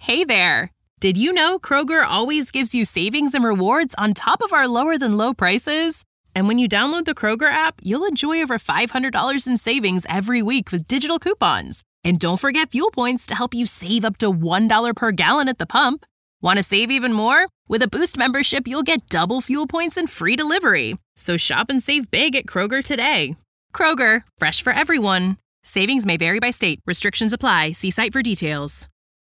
Hey there! Did you know Kroger always gives you savings and rewards on top of our lower-than-low prices? And when you download the Kroger app, you'll enjoy over $500 in savings every week with digital coupons. And don't forget fuel points to help you save up to $1 per gallon at the pump. Want to save even more? With a Boost membership, you'll get double fuel points and free delivery. So shop and save big at Kroger today. Kroger, fresh for everyone. Savings may vary by state. Restrictions apply. See site for details.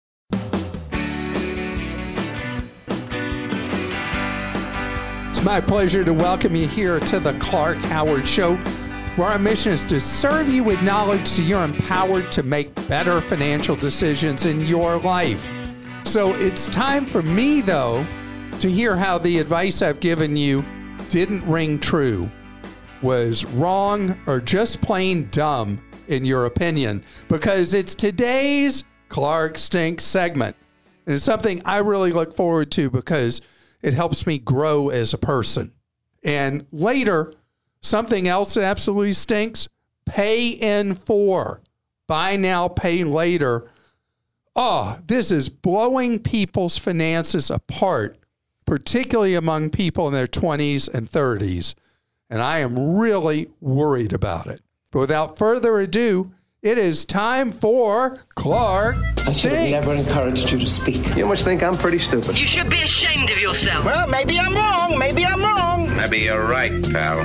It's my pleasure to welcome you here to the Clark Howard Show, where our mission is to serve you with knowledge so you're empowered to make better financial decisions in your life. So it's time for me, though, to hear how the advice I've given you didn't ring true, was wrong, or just plain dumb, in your opinion, because it's today's Clark Stinks segment. And it's something I really look forward to because it helps me grow as a person. And later, something else that absolutely stinks, pay in full. Buy now, pay later. Oh, this is blowing people's finances apart, particularly among people in their 20s and 30s. And I am really worried about it. But without further ado, it is time for Clark Stinks. I should have never encouraged you to speak. You must think I'm pretty stupid. You should be ashamed of yourself. Well, maybe I'm wrong. Maybe I'm wrong. Maybe you're right, pal.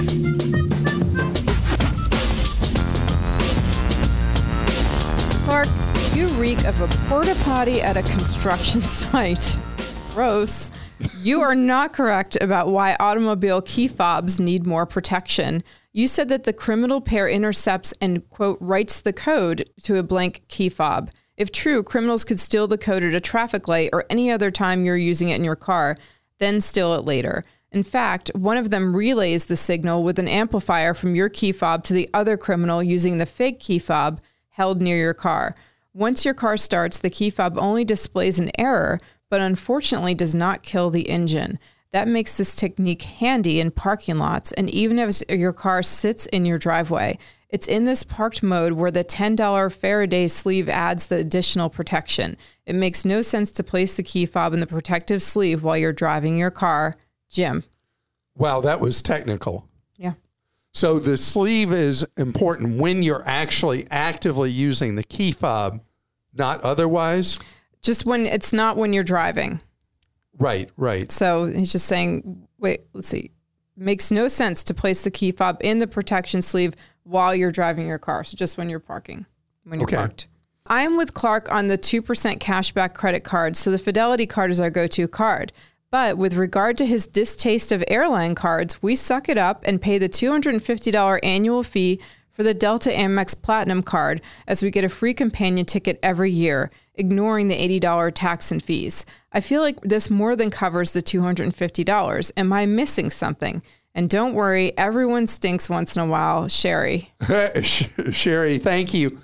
Clark, you reek of a porta potty at a construction site. Gross. You are not correct about why automobile key fobs need more protection. You said that the criminal pair intercepts and, quote, writes the code to a blank key fob. If true, criminals could steal the code at a traffic light or any other time you're using it in your car, then steal it later. In fact, one of them relays the signal with an amplifier from your key fob to the other criminal using the fake key fob held near your car. Once your car starts, the key fob only displays an error, but unfortunately does not kill the engine. That makes this technique handy in parking lots, and even if your car sits in your driveway. It's in this parked mode where the $10 Faraday sleeve adds the additional protection. It makes no sense to place the key fob in the protective sleeve while you're driving your car. Jim. Wow, that was technical. Yeah. So the sleeve is important when you're actually actively using the key fob, not otherwise? Just when it's not when you're driving. Right. So he's just saying, wait, let's see. Makes no sense to place the key fob in the protection sleeve while you're driving your car. So just when you're parking, when you're parked. I'm with Clark on the 2% cashback credit card. So the Fidelity card is our go-to card. But with regard to his distaste of airline cards, we suck it up and pay the $250 annual fee for the Delta Amex Platinum card as we get a free companion ticket every year, ignoring the $80 tax and fees. I feel like this more than covers the $250. Am I missing something? And don't worry, everyone stinks once in a while. Sherry. Sherry, thank you.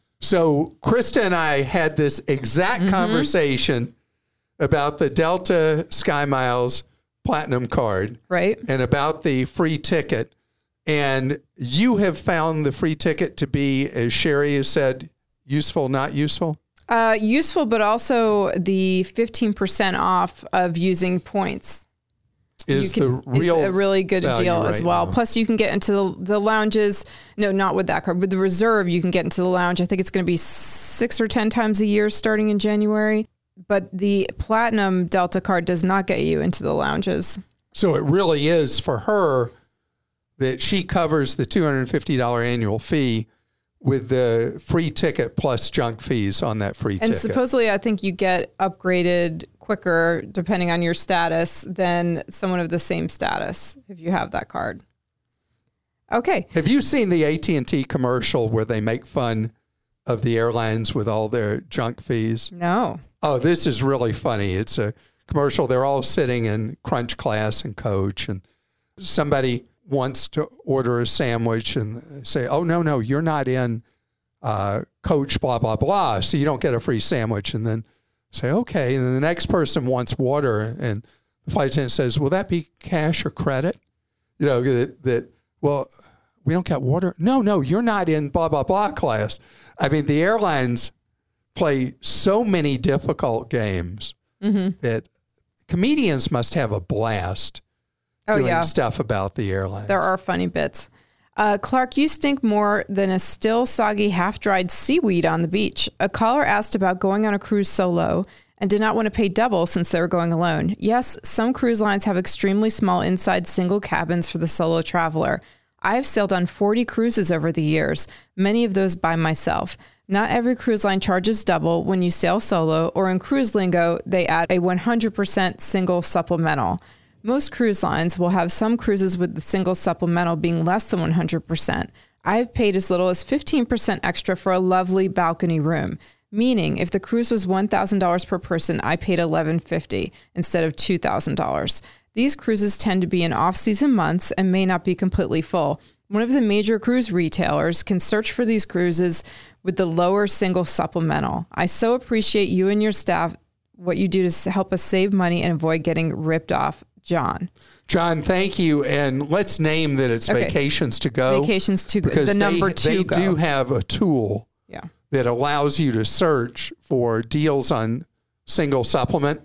So Krista and I had this exact conversation about the Delta SkyMiles Platinum card. Right. And about the free ticket. And you have found the free ticket to be, as Sherry has said, useful, not useful? Useful, but also the 15% off of using points. Is a really good deal as well. Now. Plus, you can get into the lounges. No, not with that card. With the Reserve, you can get into the lounge. I think it's going to be 6 or 10 times a year starting in January. But the Platinum Delta card does not get you into the lounges. So it really is for her that she covers the $250 annual fee with the free ticket plus junk fees on that free ticket. And supposedly, I think you get upgraded quicker, depending on your status, than someone of the same status if you have that card. Okay. Have you seen the AT&T commercial where they make fun of the airlines with all their junk fees? No. Oh, this is really funny. It's a commercial. They're all sitting in Crunch Class and Coach, and somebody wants to order a sandwich and say, oh, no, you're not in Coach blah, blah, blah, so you don't get a free sandwich. And then say, okay. And then the next person wants water, and the flight attendant says, will that be cash or credit? You know, well, we don't get water. No, you're not in blah, blah, blah class. I mean, the airlines play so many difficult games that comedians must have a blast doing stuff about the airlines. There are funny bits. Clark, you stink more than a still soggy, half-dried seaweed on the beach. A caller asked about going on a cruise solo and did not want to pay double since they were going alone. Yes, some cruise lines have extremely small inside single cabins for the solo traveler. I've sailed on 40 cruises over the years, many of those by myself. Not every cruise line charges double when you sail solo, or in cruise lingo, they add a 100% single supplemental. Most cruise lines will have some cruises with the single supplemental being less than 100%. I've paid as little as 15% extra for a lovely balcony room, meaning if the cruise was $1,000 per person, I paid $1,150 instead of $2,000. These cruises tend to be in off-season months and may not be completely full. One of the major cruise retailers can search for these cruises with the lower single supplemental. I so appreciate you and your staff, what you do to help us save money and avoid getting ripped off. John, thank you. And let's name that it's Vacations to Go. Vacations to Go. Because the number they Go. do have a tool that allows you to search for deals on single supplement.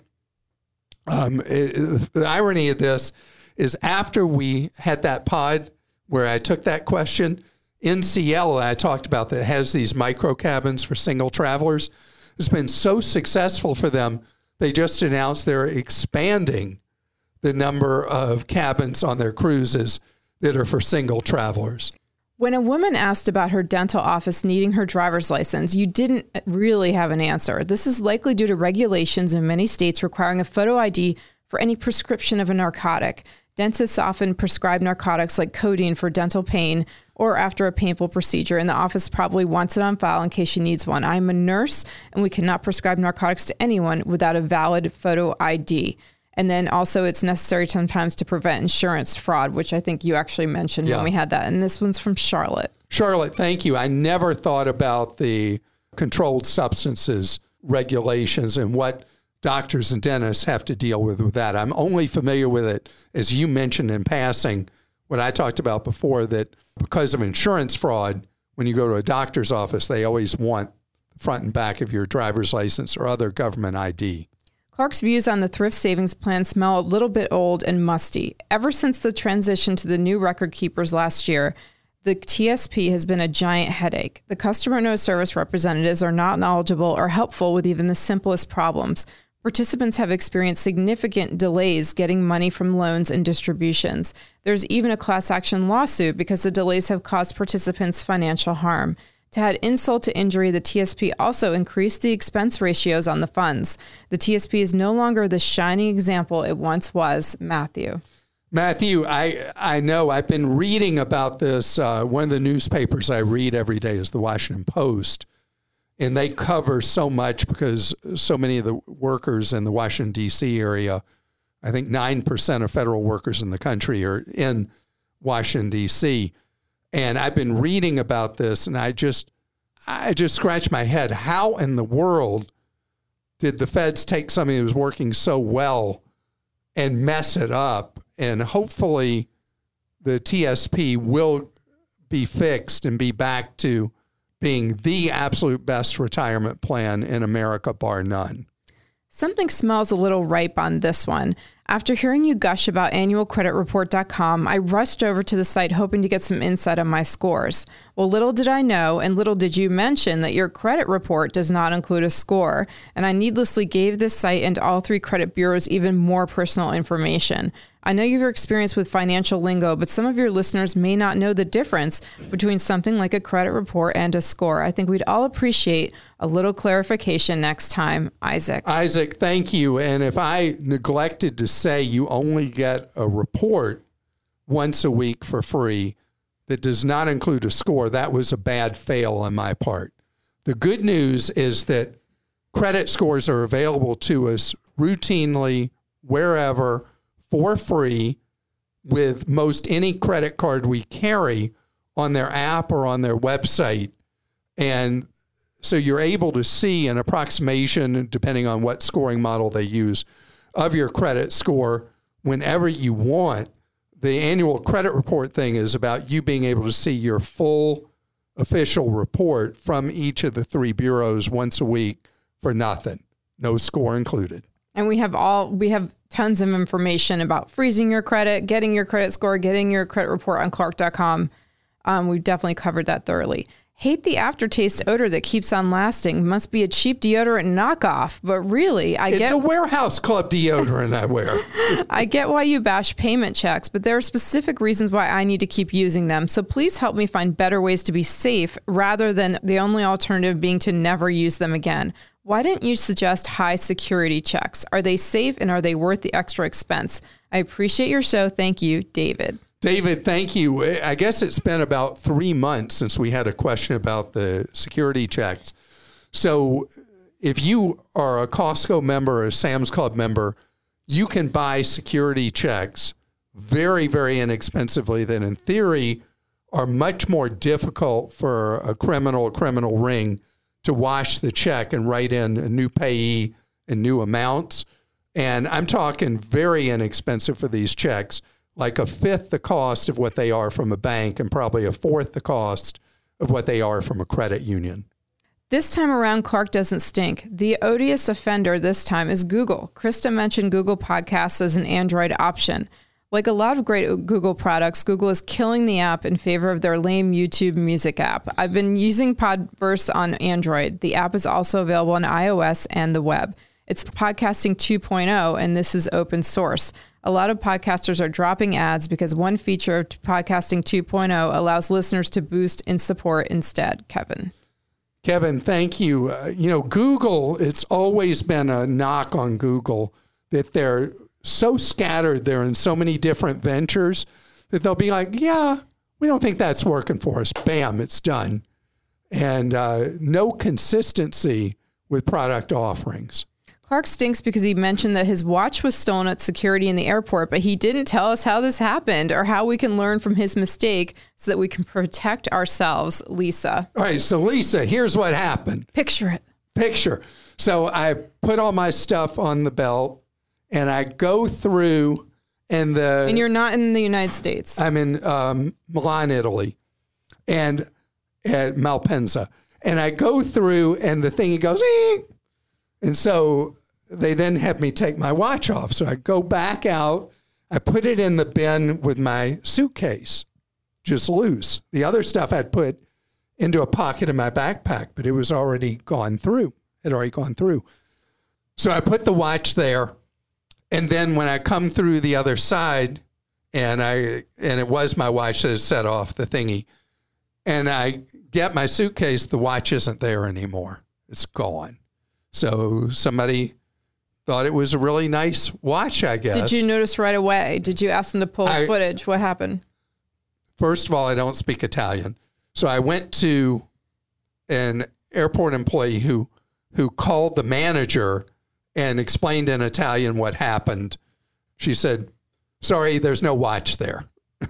The irony of this is after we had that pod where I took that question, NCL, I talked about that has these micro cabins for single travelers. It's been so successful for them. They just announced they're expanding the number of cabins on their cruises that are for single travelers. When a woman asked about her dental office needing her driver's license, you didn't really have an answer. This is likely due to regulations in many states requiring a photo ID for any prescription of a narcotic. Dentists often prescribe narcotics like codeine for dental pain or after a painful procedure, and the office probably wants it on file in case she needs one. I'm a nurse, and we cannot prescribe narcotics to anyone without a valid photo ID. And then also it's necessary sometimes to prevent insurance fraud, which I think you actually mentioned when we had that. And this one's from Charlotte. Charlotte, thank you. I never thought about the controlled substances regulations and what doctors and dentists have to deal with that. I'm only familiar with it, as you mentioned in passing, what I talked about before, that because of insurance fraud, when you go to a doctor's office, they always want the front and back of your driver's license or other government ID. Clark's views on the thrift savings plan smell a little bit old and musty. Ever since the transition to the new record keepers last year, the TSP has been a giant headache. The customer no service representatives are not knowledgeable or helpful with even the simplest problems. Participants have experienced significant delays getting money from loans and distributions. There's even a class action lawsuit because the delays have caused participants financial harm. To add insult to injury, the TSP also increased the expense ratios on the funds. The TSP is no longer the shining example it once was. Matthew, I know I've been reading about this. One of the newspapers I read every day is the Washington Post, and they cover so much because so many of the workers in the Washington, D.C. area, I think 9% of federal workers in the country are in Washington, D.C., and I've been reading about this, and I just scratched my head. How in the world did the feds take something that was working so well and mess it up? And hopefully the TSP will be fixed and be back to being the absolute best retirement plan in America, bar none. Something smells a little ripe on this one. After hearing you gush about annualcreditreport.com, I rushed over to the site hoping to get some insight on my scores. Well, little did I know, and little did you mention, that your credit report does not include a score, and I needlessly gave this site and all three credit bureaus even more personal information. I know you've experienced with financial lingo, but some of your listeners may not know the difference between something like a credit report and a score. I think we'd all appreciate a little clarification next time. Isaac, thank you. And if I neglected to say you only get a report once a week for free that does not include a score, that was a bad fail on my part. The good news is that credit scores are available to us routinely, wherever, for free, with most any credit card we carry on their app or on their website. And so you're able to see an approximation, depending on what scoring model they use, of your credit score whenever you want. The annual credit report thing is about you being able to see your full official report from each of the 3 bureaus once a week for nothing. No score included. And we have tons of information about freezing your credit, getting your credit score, getting your credit report on Clark.com. We've definitely covered that thoroughly. Hate the aftertaste odor that keeps on lasting. Must be a cheap deodorant knockoff. But really, it's a warehouse club deodorant I wear. I get why you bash payment checks, but there are specific reasons why I need to keep using them. So please help me find better ways to be safe rather than the only alternative being to never use them again. Why didn't you suggest high security checks? Are they safe and are they worth the extra expense? I appreciate your show. Thank you, David. David, thank you. I guess it's been about 3 months since we had a question about the security checks. So if you are a Costco member or a Sam's Club member, you can buy security checks very, very inexpensively that in theory are much more difficult for a criminal ring to wash the check and write in a new payee and new amounts. And I'm talking very inexpensive for these checks, like a fifth the cost of what they are from a bank and probably a fourth the cost of what they are from a credit union. This time around, Clark doesn't stink. The odious offender this time is Google. Krista mentioned Google Podcasts as an Android option. Like a lot of great Google products, Google is killing the app in favor of their lame YouTube music app. I've been using Podverse on Android. The app is also available on iOS and the web. It's Podcasting 2.0, and this is open source. A lot of podcasters are dropping ads because one feature of Podcasting 2.0 allows listeners to boost in support instead. Kevin, thank you. Google, it's always been a knock on Google that they're so scattered. They're in so many different ventures that they'll be like, yeah, we don't think that's working for us. Bam, it's done. And no consistency with product offerings. Clark stinks because he mentioned that his watch was stolen at security in the airport, but he didn't tell us how this happened or how we can learn from his mistake so that we can protect ourselves. Lisa. All right. So Lisa, here's what happened. Picture it. So I put all my stuff on the belt and I go through and you're not in the United States. I'm in Milan, Italy, and at Malpensa. And I go through and the thing goes, eek. And so they then have me take my watch off. So I go back out. I put it in the bin with my suitcase, just loose. The other stuff I'd put into a pocket in my backpack, but it was already gone through. So I put the watch there. And then when I come through the other side, and it was my watch that set off the thingy, and I get my suitcase, the watch isn't there anymore. It's gone. So somebody thought it was a really nice watch, I guess. Did you notice right away? Did you ask them to pull footage? What happened? First of all, I don't speak Italian. So I went to an airport employee who called the manager and explained in Italian what happened. She said, sorry, there's no watch there.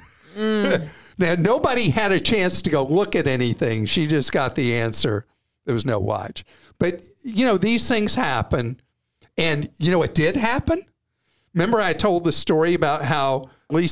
Now, nobody had a chance to go look at anything. She just got the answer. There was no watch. But, these things happen. And you know what did happen? Remember I told the story about how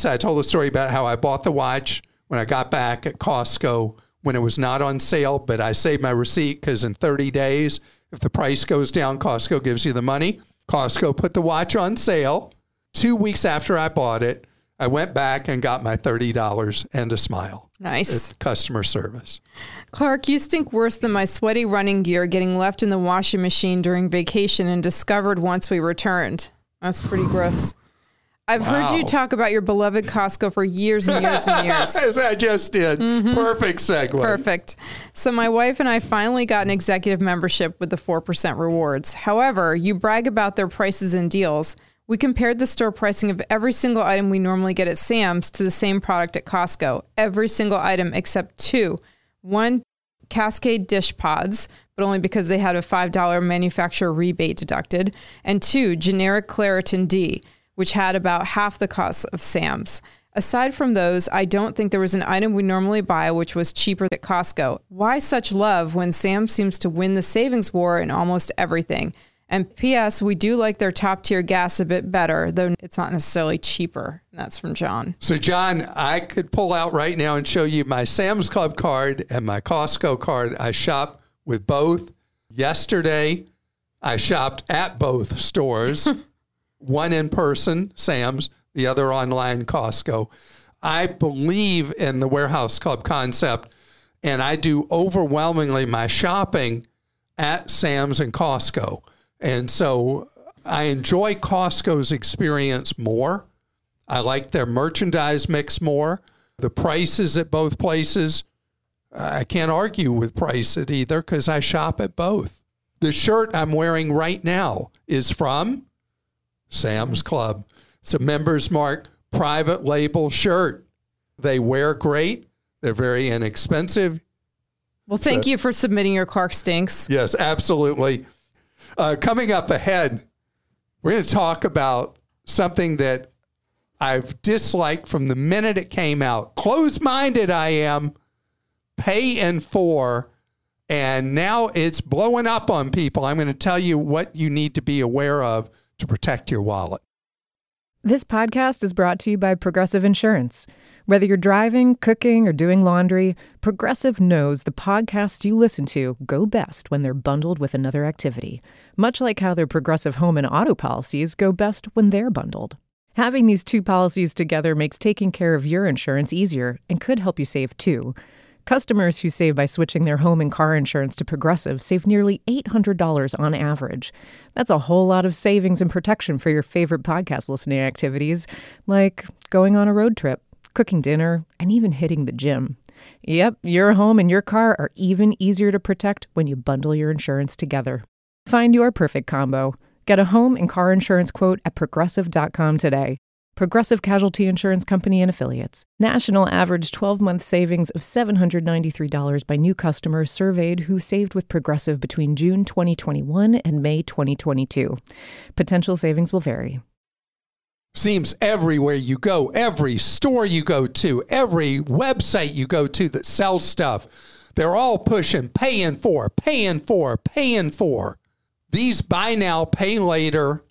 I bought the watch when I got back at Costco when it was not on sale, but I saved my receipt because in 30 days, if the price goes down, Costco gives you the money. Costco put the watch on sale. 2 weeks after I bought it, I went back and got my $30 and a smile. Nice. It's customer service. Clark, you stink worse than my sweaty running gear getting left in the washing machine during vacation and discovered once we returned. That's pretty gross. I've heard you talk about your beloved Costco for years and years and years. As I just did. Mm-hmm. Perfect segue. Perfect. So my wife and I finally got an executive membership with the 4% rewards. However, you brag about their prices and deals. We compared the store pricing of every single item we normally get at Sam's to the same product at Costco. Every single item except two. One, Cascade dish pods, but only because they had a $5 manufacturer rebate deducted. And two, generic Claritin D, which had about half the cost of Sam's. Aside from those, I don't think there was an item we normally buy which was cheaper at Costco. Why such love when Sam's seems to win the savings war in almost everything? And P.S., we do like their top tier gas a bit better, though it's not necessarily cheaper. And that's from John. So, John, I could pull out right now and show you my Sam's Club card and my Costco card. I shop with both. Yesterday, I shopped at both stores, one in person, Sam's, the other online, Costco. I believe in the warehouse club concept, and I do overwhelmingly my shopping at Sam's and Costco. And so I enjoy Costco's experience more. I like their merchandise mix more. The prices at both places, I can't argue with price at either because I shop at both. The shirt I'm wearing right now is from Sam's Club. It's a Members Mark private label shirt. They wear great. They're very inexpensive. Well, thank you for submitting your Clark Stinks. Yes, absolutely. Coming up ahead, we're going to talk about something that I've disliked from the minute it came out. Closed-minded I am, Pay in 4, and now it's blowing up on people. I'm going to tell you what you need to be aware of to protect your wallet. This podcast is brought to you by Progressive Insurance. Whether you're driving, cooking, or doing laundry, Progressive knows the podcasts you listen to go best when they're bundled with another activity, much like how their Progressive home and auto policies go best when they're bundled. Having these two policies together makes taking care of your insurance easier and could help you save too. Customers who save by switching their home and car insurance to Progressive save nearly $800 on average. That's a whole lot of savings and protection for your favorite podcast listening activities, like going on a road trip, cooking dinner, and even hitting the gym. Yep, your home and your car are even easier to protect when you bundle your insurance together. Find your perfect combo. Get a home and car insurance quote at Progressive.com today. Progressive Casualty Insurance Company and Affiliates. National average 12-month savings of $793 by new customers surveyed who saved with Progressive between June 2021 and May 2022. Potential savings will vary. Seems everywhere you go, every store you go to, every website you go to that sells stuff, they're all pushing Pay in 4, Pay in 4, Pay in 4. These buy now, pay later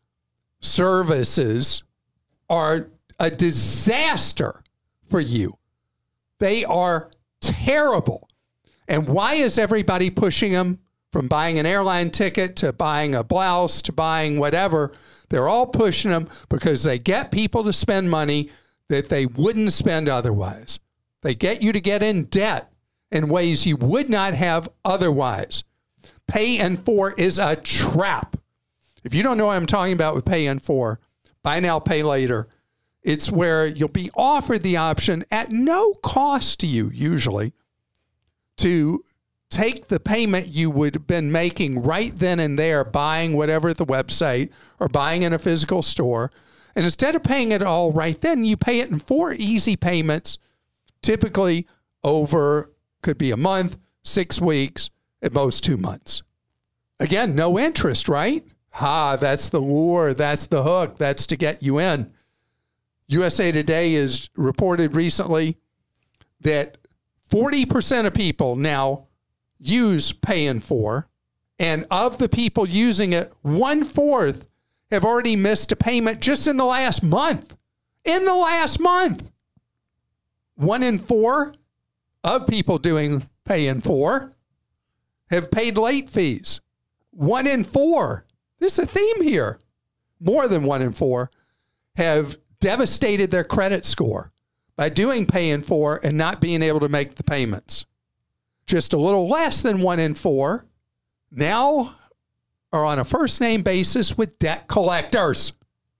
services are a disaster for you. They are terrible. And why is everybody pushing them? From buying an airline ticket to buying a blouse to buying whatever, they're all pushing them because they get people to spend money that they wouldn't spend otherwise. They get you to get in debt in ways you would not have otherwise. Pay in 4 is a trap. If you don't know what I'm talking about with Pay in 4, buy now, pay later, it's where you'll be offered the option at no cost to you, usually, to take the payment you would have been making right then and there, buying whatever at the website or buying in a physical store. And instead of paying it all right then, you pay it in 4 easy payments, typically over, could be a month, 6 weeks, at most 2 months. Again, no interest, right? That's the lure. That's the hook. That's to get you in. USA Today has reported recently that 40% of people now use Pay in 4, and of the people using it, 1/4 have already missed a payment just in the last month. In the last month. 1 in 4 of people doing Pay in 4 have paid late fees. 1 in 4. There's a theme here. More than 1 in 4 have devastated their credit score by doing Pay in 4 and not being able to make the payments. Just a little less than 1 in 4 now are on a first name basis with debt collectors.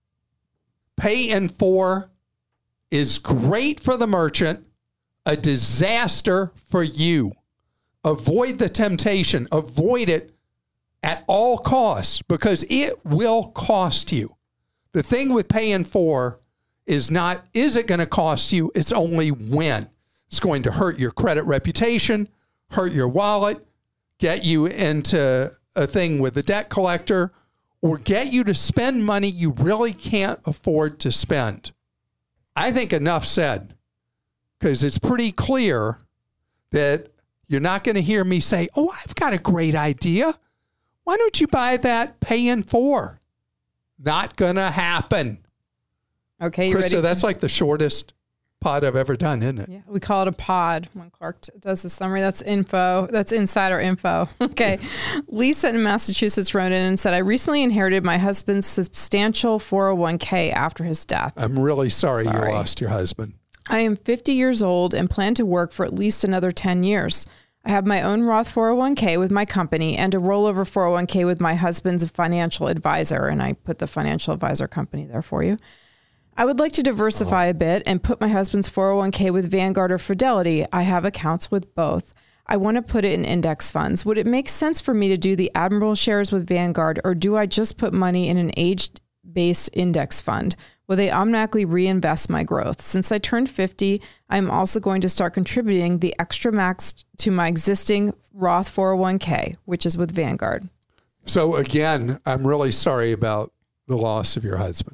Pay in 4 is great for the merchant, a disaster for you. Avoid the temptation. Avoid it at all costs because it will cost you. The thing with Pay in 4 is not, is it going to cost you? It's only when. It's going to hurt your credit reputation, hurt your wallet, get you into a thing with the debt collector, or get you to spend money you really can't afford to spend. I think enough said, because it's pretty clear that you're not going to hear me say, oh, I've got a great idea. Why don't you buy that pay in 4? Not going to happen. Okay, you Krista, ready? that's like the shortest pod I've ever done, isn't it? Yeah, we call it a pod when Clark does the summary. That's info. That's insider info. Okay. Lisa in Massachusetts wrote in and said, I recently inherited my husband's substantial 401k after his death. I'm really sorry you lost your husband. I am 50 years old and plan to work for at least another 10 years. I have my own Roth 401k with my company and a rollover 401k with my husband's financial advisor. And I put the financial advisor company there for you. I would like to diversify a bit and put my husband's 401k with Vanguard or Fidelity. I have accounts with both. I want to put it in index funds. Would it make sense for me to do the Admiral shares with Vanguard, or do I just put money in an age-based index fund? Will they automatically reinvest my growth? Since I turned 50, I'm also going to start contributing the extra max to my existing Roth 401k, which is with Vanguard. So again, I'm really sorry about the loss of your husband.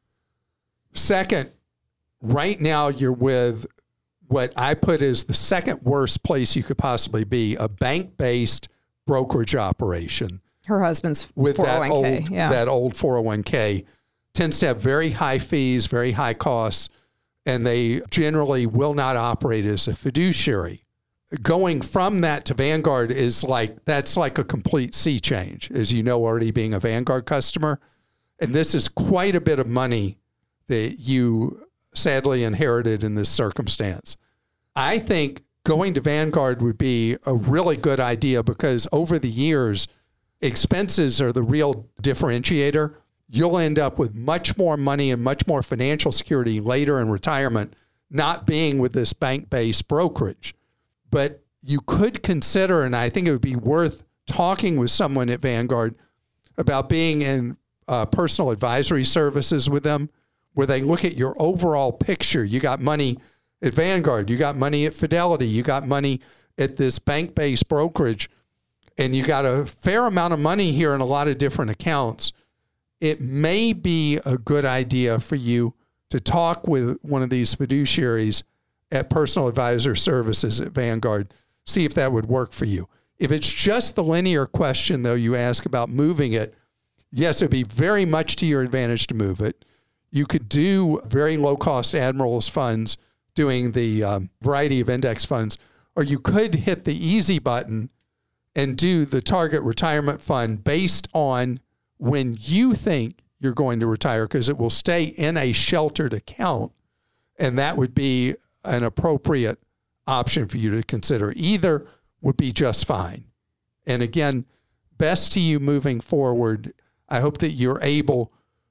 Second, right now you're with what I put as the second worst place you could possibly be, a bank-based brokerage operation. Her husband's with 401k, that old 401k tends to have very high fees, very high costs, and they generally will not operate as a fiduciary. Going from that to Vanguard that's like a complete sea change, as you know, already being a Vanguard customer. And this is quite a bit of money that you sadly inherited in this circumstance. I think going to Vanguard would be a really good idea because over the years, expenses are the real differentiator. You'll end up with much more money and much more financial security later in retirement, not being with this bank-based brokerage. But you could consider, and I think it would be worth talking with someone at Vanguard about being in personal advisory services with them, where they look at your overall picture. You got money at Vanguard, you got money at Fidelity, you got money at this bank-based brokerage, and you got a fair amount of money here in a lot of different accounts. It may be a good idea for you to talk with one of these fiduciaries at Personal Advisor Services at Vanguard, see if that would work for you. If it's just the linear question, though, you ask about moving it, yes, it would be very much to your advantage to move it. You could do very low-cost Admirals funds doing the variety of index funds, or you could hit the easy button and do the target retirement fund based on when you think you're going to retire, because it will stay in a sheltered account, and that would be an appropriate option for you to consider. Either would be just fine. And again, best to you moving forward. I hope that you're able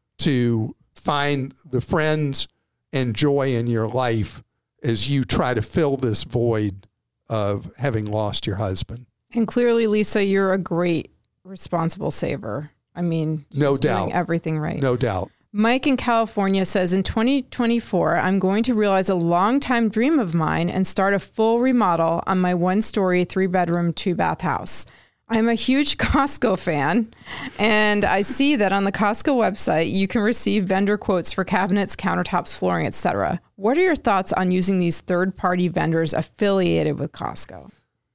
to find the friends and joy in your life as you try to fill this void of having lost your husband. And clearly, Lisa, you're a great responsible saver. I mean, no she's doubt, doing everything right. No doubt. Mike in California says, in 2024, I'm going to realize a longtime dream of mine and start a full remodel on my 1-story, 3-bedroom, 2-bath house. I'm a huge Costco fan, and I see that on the Costco website, you can receive vendor quotes for cabinets, countertops, flooring, etc. What are your thoughts on using these third-party vendors affiliated with Costco?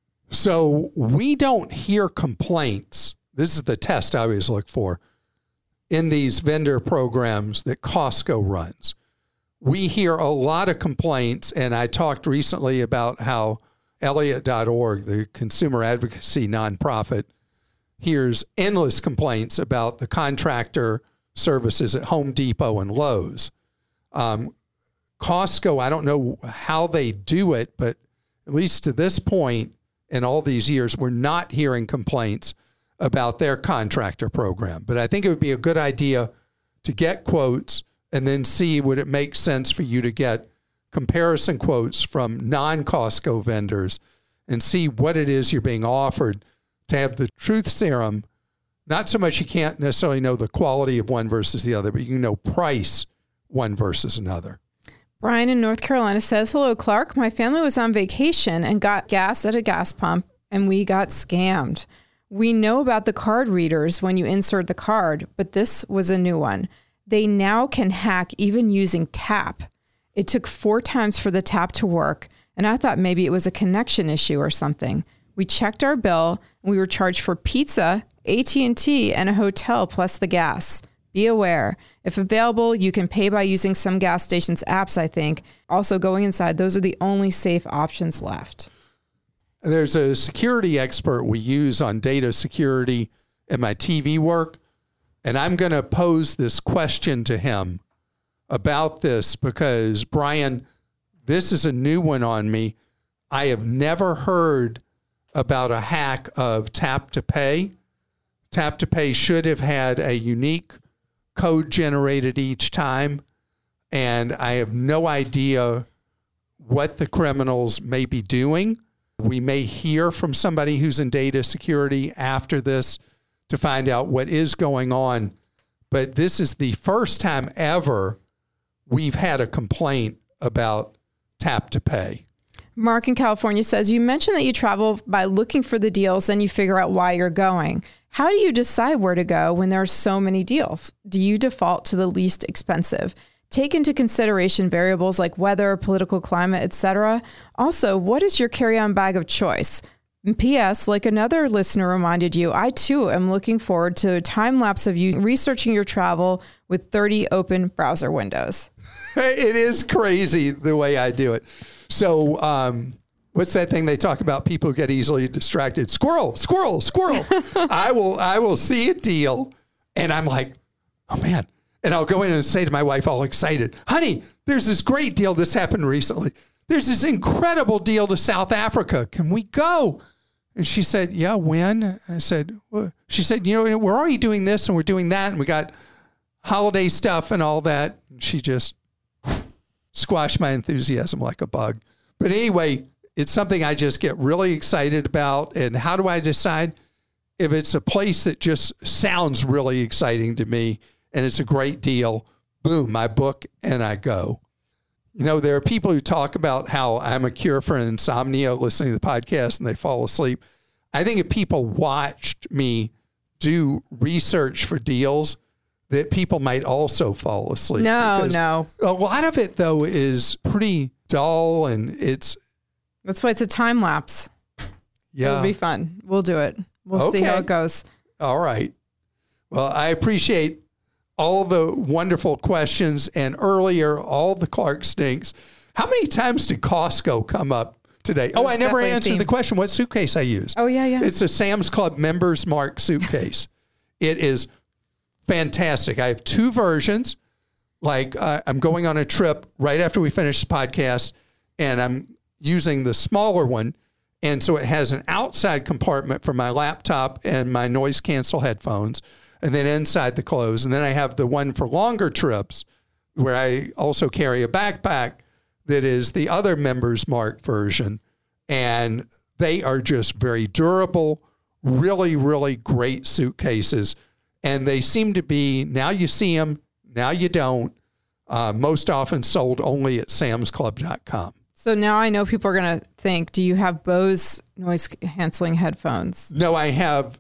So we don't hear complaints. This is the test I always look for in these vendor programs that Costco runs. We hear a lot of complaints, and I talked recently about how Elliott.org, the consumer advocacy nonprofit, hears endless complaints about the contractor services at Home Depot and Lowe's. Costco, I don't know how they do it, but at least to this point in all these years, we're not hearing complaints about their contractor program. But I think it would be a good idea to get quotes and then see would it make sense for you to get comparison quotes from non-Costco vendors and see what it is you're being offered to have the truth serum. Not so much you can't necessarily know the quality of one versus the other, but you can know price one versus another. Brian in North Carolina says, hello, Clark. My family was on vacation and got gas at a gas pump, and we got scammed. We know about the card readers when you insert the card, but this was a new one. They now can hack even using tap. It took 4 times for the tap to work, and I thought maybe it was a connection issue or something. We checked our bill and we were charged for pizza, AT&T, and a hotel plus the gas. Be aware. If available, you can pay by using some gas stations' apps, I think. Also, going inside, those are the only safe options left. There's a security expert we use on data security in my TV work, and I'm going to pose this question to him about this because, Brian, this is a new one on me. I have never heard about a hack of Tap to Pay. Tap to Pay should have had a unique code generated each time, and I have no idea what the criminals may be doing. We may hear from somebody who's in data security after this to find out what is going on, but this is the first time ever we've had a complaint about Tap to Pay. Mark in California says, you mentioned that you travel by looking for the deals and you figure out why you're going. How do you decide where to go when there are so many deals? Do you default to the least expensive? Take into consideration variables like weather, political climate, etc. Also, what is your carry-on bag of choice? And P.S., like another listener reminded you, I too am looking forward to a time lapse of you researching your travel with 30 open browser windows. It is crazy the way I do it. So what's that thing they talk about? People get easily distracted. Squirrel, squirrel, squirrel. I will see a deal and I'm like, oh man. And I'll go in and say to my wife, all excited, honey, there's this great deal. This happened recently. There's this incredible deal to South Africa. Can we go? And she said, yeah, when? I said, well, she said, you know, we're already doing this and we're doing that. And we got holiday stuff and all that. And she just squashed my enthusiasm like a bug. But anyway, it's something I just get really excited about. And how do I decide if it's a place that just sounds really exciting to me and it's a great deal? Boom, I book and I go. You know, there are people who talk about how I'm a cure for insomnia listening to the podcast and they fall asleep. I think if people watched me do research for deals, that people might also fall asleep. No. A lot of it, though, is pretty dull and That's why it's a time lapse. Yeah. It'll be fun. We'll do it. We'll see how it goes. All right. Well, I appreciate all the wonderful questions and earlier, all the Clark Stinks. How many times did Costco come up today? Oh, I never answered the question what suitcase I use. Oh, yeah. It's a Sam's Club Members Mark suitcase. It is fantastic. I have two versions. Like I'm going on a trip right after we finish the podcast, and I'm using the smaller one. And so it has an outside compartment for my laptop and my noise cancel headphones, and then inside the clothes. And then I have the one for longer trips where I also carry a backpack that is the other Members Mark version. And they are just very durable, really, really great suitcases. And they seem to be, now you see them, now you don't, most often sold only at samsclub.com. So now I know people are going to think, do you have Bose noise canceling headphones? No, I have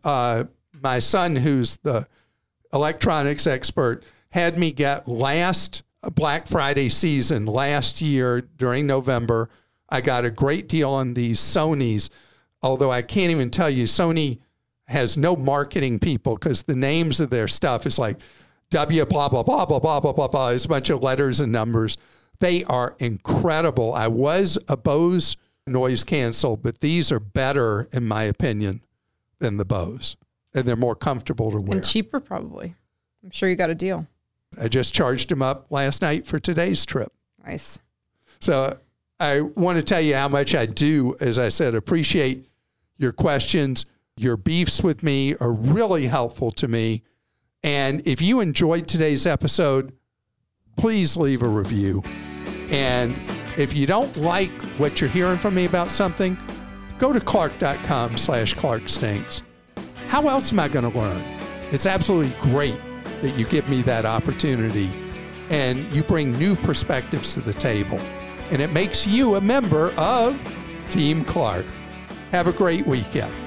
my son, who's the electronics expert, had me get last Black Friday season last year during November. I got a great deal on these Sonys, although I can't even tell you, Sony has no marketing people because the names of their stuff is like W blah, blah, blah, blah, blah, blah, blah, blah. It's a bunch of letters and numbers. They are incredible. I was a Bose noise cancel, but these are better, in my opinion, than the Bose. And they're more comfortable to wear. And cheaper, probably. I'm sure you got a deal. I just charged them up last night for today's trip. Nice. So I want to tell you how much I do, as I said, appreciate your questions. Your beefs with me are really helpful to me. And if you enjoyed today's episode, please leave a review. And if you don't like what you're hearing from me about something, go to clark.com/ClarkStinks. How else am I going to learn? It's absolutely great that you give me that opportunity and you bring new perspectives to the table. And it makes you a member of Team Clark. Have a great weekend.